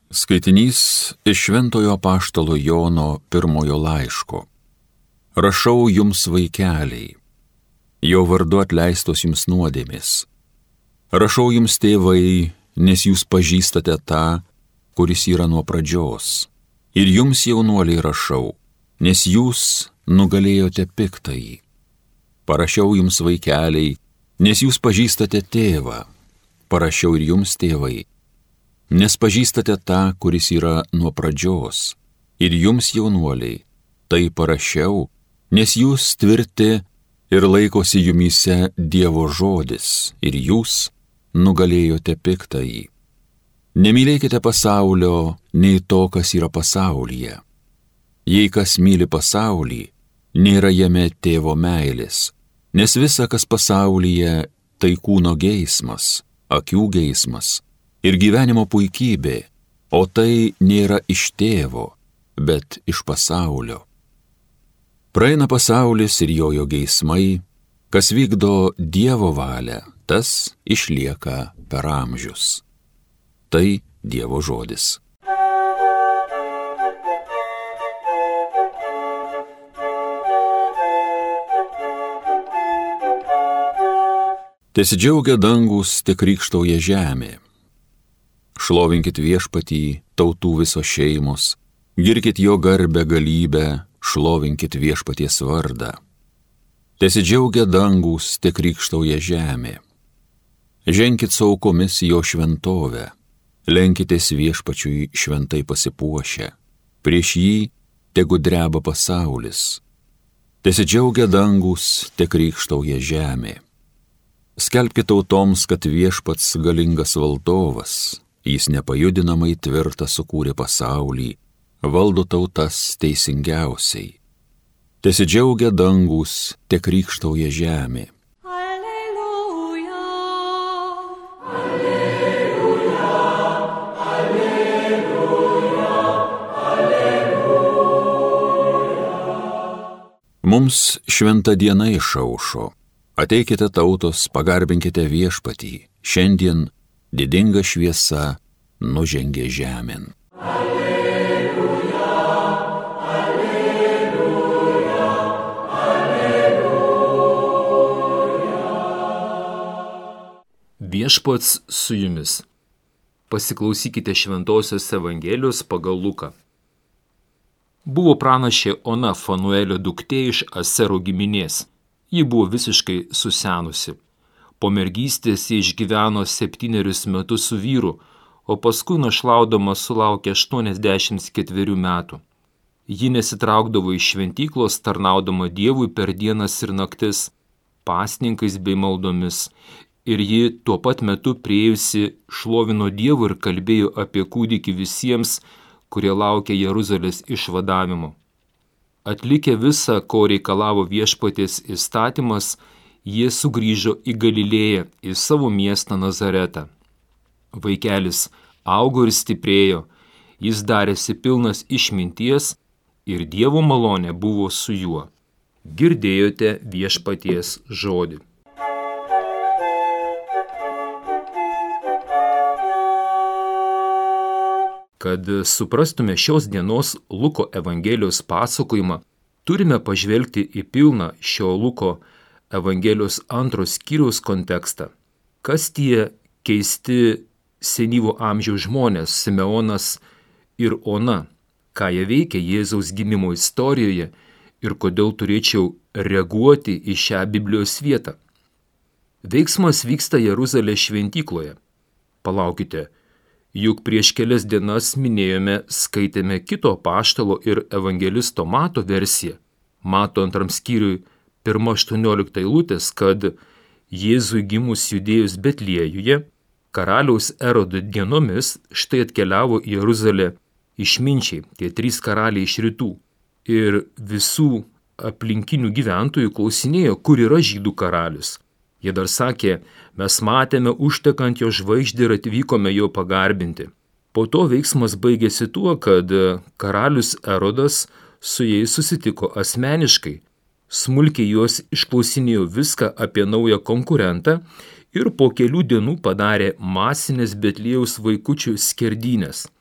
Skaitinys iš Šventojo apaštalo Jono pirmojo laiško. Rašau jums, vaikeliai, jo vardu atleistos jums nuodėmės. Rašau jums, tėvai, nes jūs pažįstate tą, kuris yra nuo pradžios. Ir jums, jaunuoliai, rašau, nes jūs nugalėjote piktąjį. Parašiau jums, vaikeliai, nes jūs pažįstate tėvą. Parašiau ir jums, tėvai, nes pažįstate tą, kuris yra nuo pradžios. Ir jums, jaunuoliai, tai parašiau, nes jūs tvirti ir laikosi jumyse Dievo žodis, ir jūs nugalėjote piktąjį. Nemylėkite pasaulio, nei to, kas yra pasaulyje. Jei kas myli pasaulį, nėra jame tėvo meilės, nes visa, kas pasaulyje, tai kūno geismas, akių geismas ir gyvenimo puikybė, o tai nėra iš tėvo, bet iš pasaulio. Praeina pasaulis ir jo geismai, kas vykdo Dievo valią, tas išlieka per amžius. Tai Dievo žodis. Tesidžiaugia dangus, te krykštauja žemė. Šlovinkit viešpatį, tautų visos šeimos, girkit jo garbę galybę, šlovinkit viešpaties vardą. Tesidžiaugia dangus, te krykštauja žemė. Ženkit su aukomis jo šventovę, lenkitės viešpačiui šventai pasipuošę, prieš jį tegu dreba pasaulis. Tesidžiaugia dangus, te krykštauja žemė. Skelbkit tautoms, kad viešpats galingas valdovas, jis nepajudinamai tvirtą sukūrė pasaulį, valdo tautas teisingiausiai. Tesidžiaugia dangus, te krykštauja žemė. Alleluja, alleluja, alleluja, alleluja. Mums šventa diena išaušo. Ateikite tautos, pagarbinkite viešpatį, šiandien didinga šviesa nužengė žemėn. Alleluja, alleluja, alleluja. Viešpats su jumis. Pasiklausykite Šventosios Evangelijos pagal Luką. Buvo pranašė Ona Fanuelio duktė iš Asero giminės. Ji buvo visiškai susenusi. Po mergystės ji išgyveno 7 metus su vyru, o paskui našlaudama sulaukė 84 metų. Ji nesitraukdavo iš šventyklos, tarnaudama Dievui per dienas ir naktis, pasninkais bei maldomis, ir ji tuo pat metu priėjusi šlovino Dievų ir kalbėjo apie kūdikį visiems, kurie laukė Jeruzalės išvadavimo. Atlikę visą, ko reikalavo viešpaties įstatymas, jie sugrįžo į Galilėją, į savo miestą Nazaretą. Vaikelis augo ir stiprėjo, jis darėsi pilnas išminties ir Dievo malonė buvo su juo. Girdėjote viešpaties žodį. Kad suprastume šios dienos Luko Evangelijos pasakojimą, turime pažvelgti į pilną šio Luko Evangelijos 2 skyriaus kontekstą. Kas tie keisti senyvo amžiaus žmonės Simeonas ir Ona, ką jie veikia Jėzaus gimimo istorijoje ir kodėl turėčiau reaguoti į šią Biblijos vietą. Veiksmas vyksta Jeruzalės šventykloje. Palaukite. Juk prieš kelias dienas minėjome, skaitėme kito apaštalo ir evangelisto Mato versiją. Mato 2 skyriui 1:18 eilutės, kad Jėzui gimus Judėjos Betliejuje, karaliaus Erodo dienomis štai atkeliavo į Jeruzalę išminčiai, tie 3 karaliai iš rytų. Ir visų aplinkinių gyventojų klausinėjo, kur yra žydų karalius. Jie dar sakė, mes matėme užtekant jo žvaigždį ir atvykome jo pagarbinti. Po to veiksmas baigėsi tuo, kad karalius Erodas su jais susitiko asmeniškai, smulkiai juos išklausinėjo viską apie naują konkurentą ir po kelių dienų padarė masinės Betliejaus vaikučių skerdynės.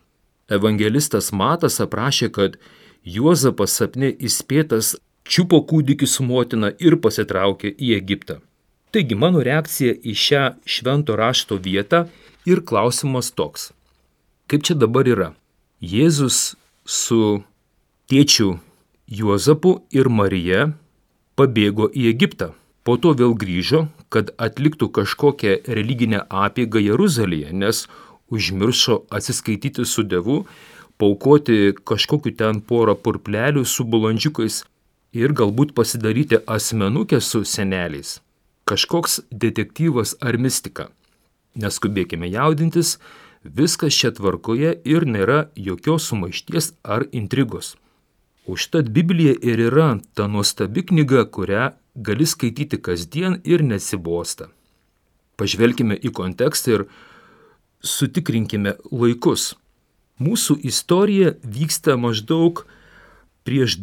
Evangelistas Matas aprašė, kad Juozapas sapne įspėtas čiupo kūdikį su motina ir pasitraukė į Egiptą. Taigi mano reakcija į šią švento rašto vietą ir klausimas toks. Kaip čia dabar yra? Jėzus su tėčiu Juozapu ir Marija pabėgo į Egiptą. Po to vėl grįžo, kad atliktų kažkokią religinę apeigą Jeruzalėje, nes užmiršo atsiskaityti su Dievu, paaukoti kažkokiu ten porą purplelių su balandžiukais ir galbūt pasidaryti asmenukę su seneliais. Kažkoks detektyvas ar mistika. Neskubėkime jaudintis, viskas čia tvarkoje ir nėra jokios sumaišties ar intrigos. Užtat Biblija ir yra ta nuostabi knyga, kurią gali skaityti kasdien ir nesibosta. Pažvelkime į kontekstą ir sutikrinkime laikus. Mūsų istorija vyksta maždaug prieš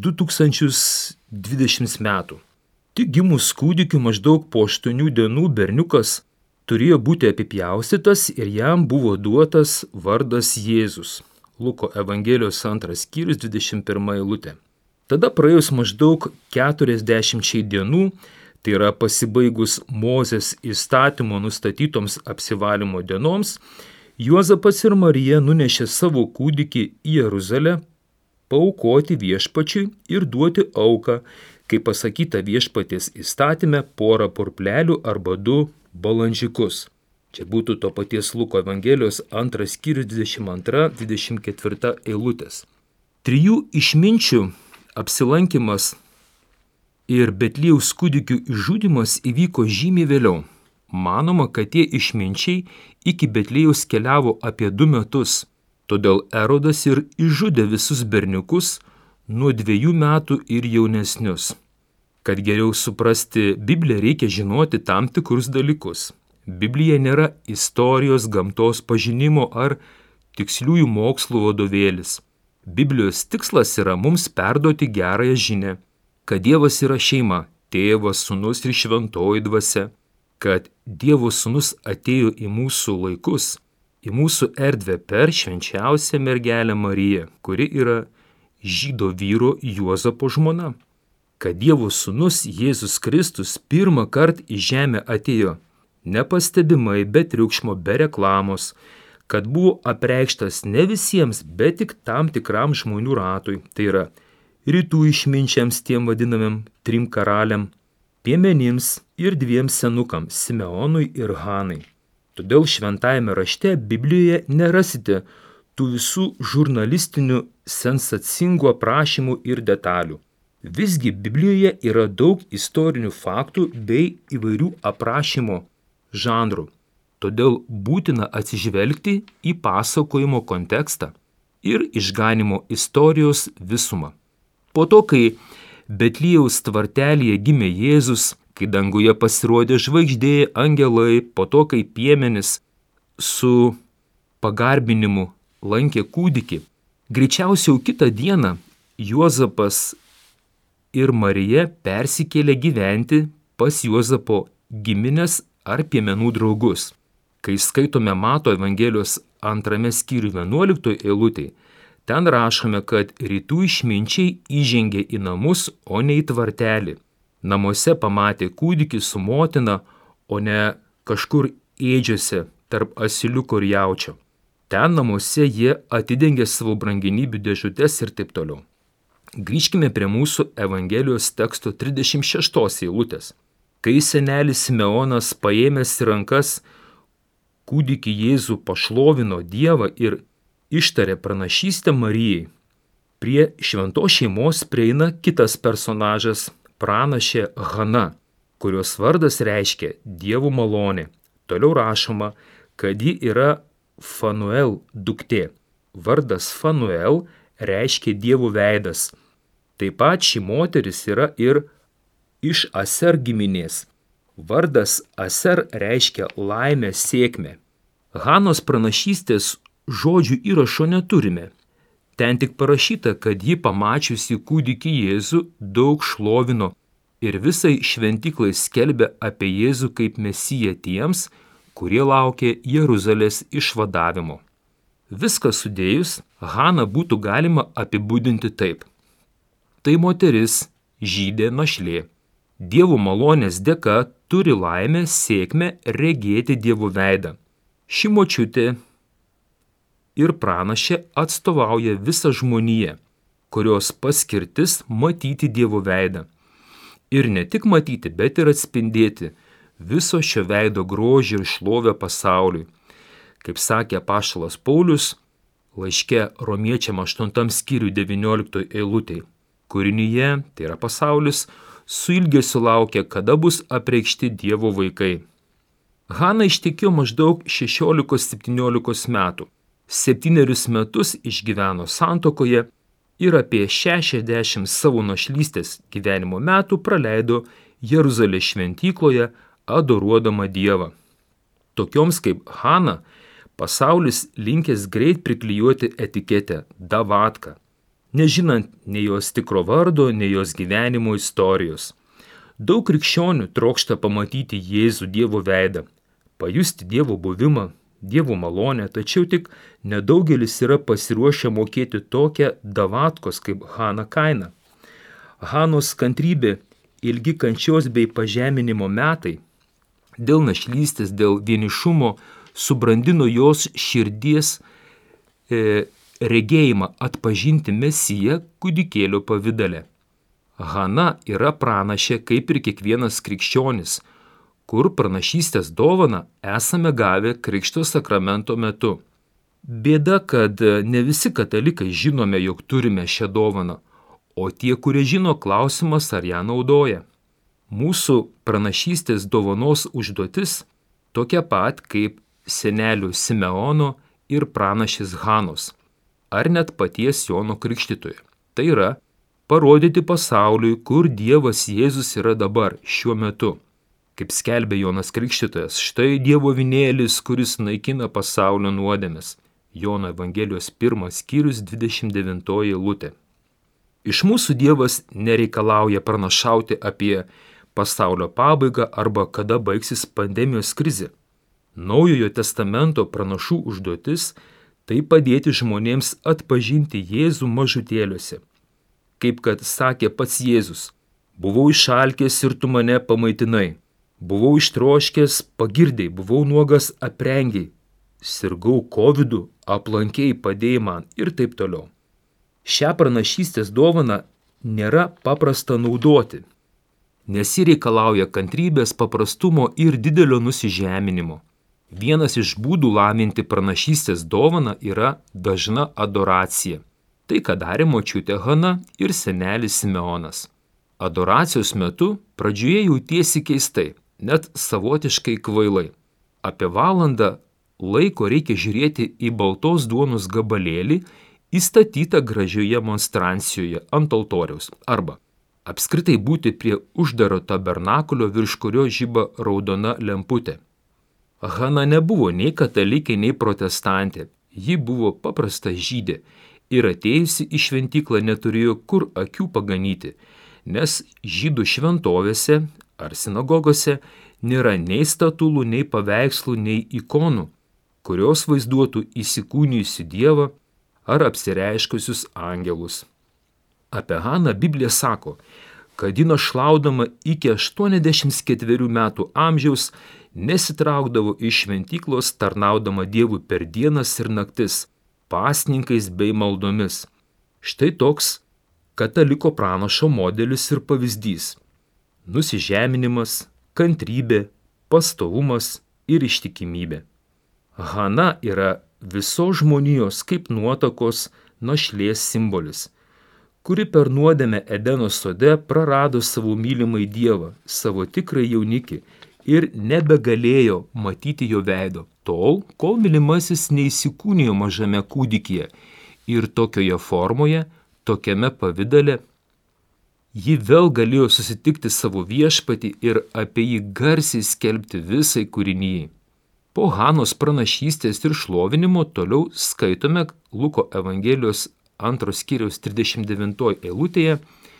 2020 metų. Tik gimus kūdikiu maždaug po 8 dienų berniukas turėjo būti apipjaustytas ir jam buvo duotas vardas Jėzus. Luko Evangelijos 2 skyrius 21 eilutė. Tada praėjus maždaug 40 dienų, tai yra pasibaigus Mozės įstatymo nustatytoms apsivalymo dienoms, Juozapas ir Marija nunešė savo kūdikį į Jeruzalę, paaukoti viešpačiui ir duoti auką, kaip pasakyta viešpaties įstatyme, porą purplelių arba 2 balandžiukus. Čia būtų to paties Luko Evangelijos 2 skyrius 22-24 eilutės. 3 išminčių apsilankimas ir Betliejaus kūdikių išžudymas įvyko žymiai vėliau. Manoma, kad tie išminčiai iki Betliejaus keliavo apie 2 metus, todėl Erodas ir išžudė visus berniukus nuo 2 metų ir jaunesnius. Kad geriau suprasti Bibliją, reikia žinoti tam tikrus dalykus. Biblija nėra istorijos, gamtos pažinimo ar tiksliųjų mokslų vadovėlis. Biblijos tikslas yra mums perduoti gerąją žinią, kad Dievas yra šeima, tėvas, sūnus ir šventoji dvasia, kad Dievo sūnus atėjo į mūsų laikus, į mūsų erdvę per švenčiausią mergelę Mariją, kuri yra žydo vyro Juozapo žmona. Kad Dievo sūnus Jėzus Kristus pirmą kartą į žemę atėjo nepastebimai, be triukšmo, be reklamos, kad buvo apreikštas ne visiems, bet tik tam tikram žmonių ratui, tai yra rytų išminčiams, tiem vadinamiem 3 karaliam, piemenims ir 2 senukams, Simeonui ir Hanai. Todėl šventajame rašte Biblijoje nerasite tų visų žurnalistinių sensacingų aprašymų ir detalių. Visgi Biblijoje yra daug istorinių faktų bei įvairių aprašymo žanrų. Todėl būtina atsižvelgti į pasakojimo kontekstą ir išganimo istorijos visumą. Po to, kai Betliejaus tvartelyje gimė Jėzus, kai danguje pasirodė žvaigždė, angelai, po to, kai piemenis su pagarbinimu lankė kūdikį, greičiausiai kitą dieną Juozapas ir Marija persikėlė gyventi pas Juozapo giminės ar piemenų draugus. Kai skaitome Mato Evangelijos 2 skyriuje 11 eilutėje, ten rašome, kad rytų išminčiai įžengė į namus, o ne į tvartelį. Namuose pamatė kūdikį su motina, o ne kažkur ėdžiose tarp asiliuko ir jaučio. Ten namuose jie atidengė savo brangenybių dėžutes ir taip toliau. Grįžkime prie mūsų Evangelijos teksto 36 eilutės. Kai senelis Simeonas paėmęs į rankas kūdikį Jėzų pašlovino Dievą ir ištarė pranašystę Marijai, prie šventos šeimos prieina kitas personažas, pranašė Hana, kurios vardas reiškia Dievo malonė. Toliau rašoma, kad ji yra Fanuel duktė. Vardas Fanuel reiškia Dievo veidas. Taip pat ši moteris yra ir iš Aser giminės. Vardas Aser reiškia laimę, sėkmę. Hanos pranašystės žodžių įrašo neturime. Ten tik parašyta, kad ji pamačiusi kūdikį Jėzų daug šlovino ir visai šventyklai skelbė apie Jėzų kaip Mesiją tiems, kurie laukė Jeruzalės išvadavimo. Viską sudėjus, Haną būtų galima apibūdinti taip. Tai moteris, žydė našlė. Dievo malonės dėka turi laimę, sėkmę regėti Dievo veidą. Ši močiutė ir pranašė atstovauja visą žmoniją, kurios paskirtis matyti Dievo veidą. Ir ne tik matyti, bet ir atspindėti viso šio veido grožį ir šlovę pasauliui. Kaip sakė apaštalas Paulius laiške Romiečiam 8 skyriui 19 eilutėj. Kūrinyje, tai yra pasaulis, su ilgesiu laukia, kada bus apreikšti Dievo vaikai. Hana ištekėjo maždaug 16-17 metų. 7 metus išgyveno santuokoje ir apie 60 savo našlystės gyvenimo metų praleido Jeruzalės šventykloje, adoruodama Dievą. Tokioms kaip Hana pasaulis linkęs greit priklijuoti etiketę davatka, nežinant nei jos tikro vardo, nei jos gyvenimo istorijos. Daug krikščionių trokšta pamatyti Jėzų Dievo veidą, pajusti Dievo buvimą, Dievo malonę, tačiau tik nedaugelis yra pasiruošę mokėti tokią davatkos kaip Hana kainą. Hanos kantrybė, ilgi kančios bei pažeminimo metai, dėl našlystės, dėl vienišumo, subrandino jos širdies regėjimą atpažinti Mesiją kūdikėlio pavidale. Hana yra pranašė kaip ir kiekvienas krikščionis, kur pranašystės dovaną esame gavę Krikšto sakramento metu. Bėda, kad ne visi katalikai žinome, jog turime šią dovaną, o tie, kurie žino, klausimas, ar ją naudoja. Mūsų pranašystės dovanos užduotis tokia pat kaip senelių Simeono ir pranašės Hanos, ar net paties Jono Krikštytojo. Tai yra, parodyti pasauliui, kur Dievas Jėzus yra dabar, šiuo metu. Kaip skelbė Jonas Krikštytojas, štai Dievo avinėlis, kuris naikina pasaulio nuodėmes. Jono Evangelijos 1 skyrius 29 eilutė. Iš mūsų Dievas nereikalauja pranašauti apie pasaulio pabaigą arba kada baigsis pandemijos krizė. Naujojo testamento pranašų užduotis – tai padėti žmonėms atpažinti Jėzų mažutėliuose. Kaip kad sakė pats Jėzus, buvau išalkęs ir tu mane pamaitinai, buvau ištroškęs, pagirdei, buvau nuogas, aprengiai, sirgau kovidu, aplankėjai, padėjai man ir taip toliau. Šią pranašystės dovaną nėra paprasta naudoti, nes ji reikalauja kantrybės, paprastumo ir didelio nusižeminimo. Vienas iš būdų lavinti pranašystės dovaną yra dažna adoracija. Tai, ką darė močiutė Hana ir senelis Simeonas. Adoracijos metu pradžioje jautiesi keistai, net savotiškai kvailai. Apie valandą laiko reikia žiūrėti į baltos duonos gabalėlį įstatytą gražioje monstrancijoje ant altoriaus arba apskritai būti prie uždaro tabernakulio, virš kurio žiba raudona lemputė. Hana nebuvo nei katalikė, nei protestantė. Ji buvo paprasta žydė ir atėjusi į šventyklą neturėjo kur akių paganyti, nes žydų šventovėse ar sinagogose nėra nei statulų, nei paveikslų, nei ikonų, kurios vaizduotų įsikūnijusi Dievą ar apsireiškusius angelus. Apie Haną Biblija sako, kad ji našlaudama iki 84 metų amžiaus nesitraukdavo iš šventyklos, tarnaudama Dievui per dienas ir naktis, pasninkais bei maldomis. Štai toks kataliko pranašo modelis ir pavyzdys. Nusižeminimas, kantrybė, pastovumas ir ištikimybė. Hana yra visos žmonijos kaip nuotakos našlės simbolis, kuri per nuodėmę Edeno sode prarado savo mylimąjį Dievą, savo tikrąjį jaunikį ir nebegalėjo matyti jo veido, tol, kol mylimasis neįsikūnijo mažame kūdikyje ir tokioje formoje, tokiame pavidale, ji vėl galėjo susitikti savo viešpatį ir apie jį garsiai skelbti visai kūrinijai. Po Hanos pranašystės ir šlovinimo toliau skaitome Luko Evangelijos 2 skyriaus 39 eilutėje,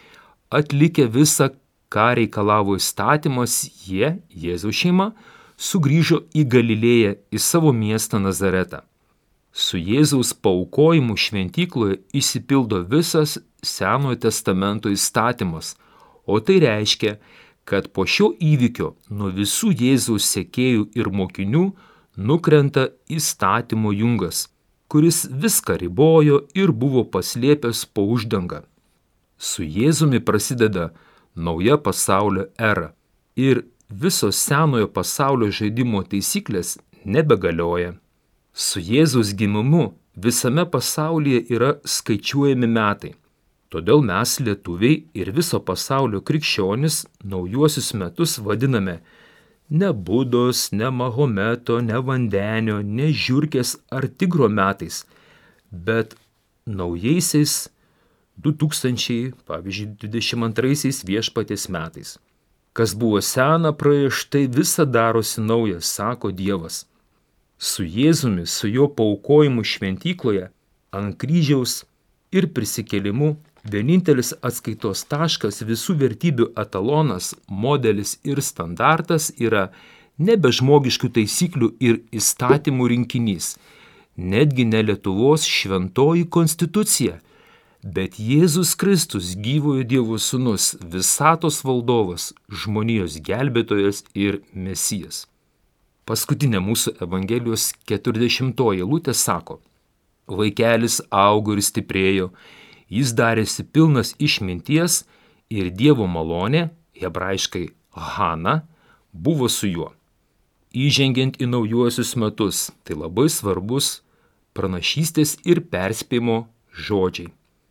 atlikę visą, ką reikalavo įstatymas, jie, Jėzaus šeima, sugrįžo į Galilėją, į savo miestą Nazaretą. Su Jėzaus paaukojimu šventykloje išsipildo visas Senojo testamento įstatymas, o tai reiškia, kad po šio įvykio nuo visų Jėzaus sekėjų ir mokinių nukrenta įstatymo jungas, kuris viską ribojo ir buvo paslėpęs po uždanga. Su Jėzumi prasideda nauja pasaulio era ir visos Senojo pasaulio žaidimo taisyklės nebegalioja. Su Jėzaus gimimu visame pasaulyje yra skaičiuojami metai. Todėl mes, lietuviai ir viso pasaulio krikščionis, naujuosius metus vadiname ne Budos, ne Mahometo, ne Vandenio, ne Žiurkės ar Tigro metais, bet naujaisiais 2022 Viešpaties metais. Kas buvo sena praėjo, štai visa darosi nauja, sako Dievas. Su Jėzumi, su jo paaukojimu šventykloje, ant kryžiaus ir prisikėlimu, vienintelis atskaitos taškas, visų vertybių etalonas, modelis ir standartas yra nebe žmogiškų taisyklių ir įstatymų rinkinys, netgi ne Lietuvos šventoji konstitucija, bet Jėzus Kristus, gyvojo Dievo sūnus, visatos valdovas, žmonijos gelbėtojas ir Mesijas. Paskutinė mūsų Evangelijos 40 eilutė sako: Vaikelis augo ir stiprėjo, jis darėsi pilnas išminties ir Dievo malonė, hebrajiškai Hana, buvo su juo. Įžengiant į naujuosius metus, tai labai svarbus pranašystės ir perspėjimo žodžiai.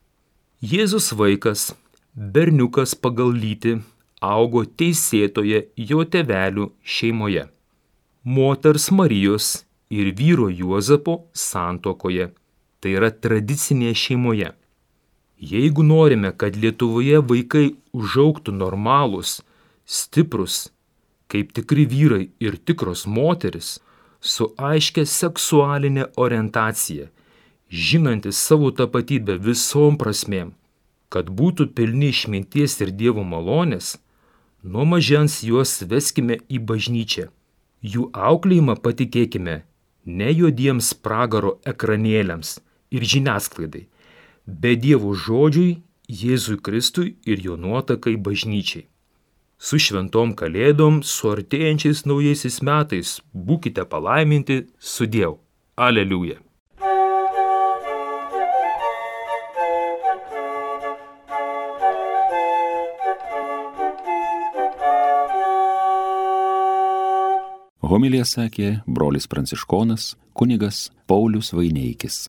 Jėzus vaikas, berniukas pagal lytį, augo teisėtoje jo tėvelių šeimoje, moters Marijos ir vyro Juozapo santuokoje, tai yra tradicinėje šeimoje. Jeigu norime, kad Lietuvoje vaikai užaugtų normalūs, stiprus, kaip tikri vyrai ir tikros moteris, su aiškia seksualinė orientacija, žinantis savo tapatybę visom prasmėm, kad būtų pilni išminties ir Dievo malonės, nuo mažens juos veskime į bažnyčią. Jų auklėjimą patikėkime ne juodiems pragaro ekranėliams ir žiniasklaidai, bet Dievo žodžiui, Jėzui Kristui ir jo nuotakai bažnyčiai. Su šventom kalėdom, su artėjančiais naujaisiais metais būkite palaiminti sudiev. Aleliuja. Homiliją sakė brolis pranciškonas kunigas Paulius Vaineikis.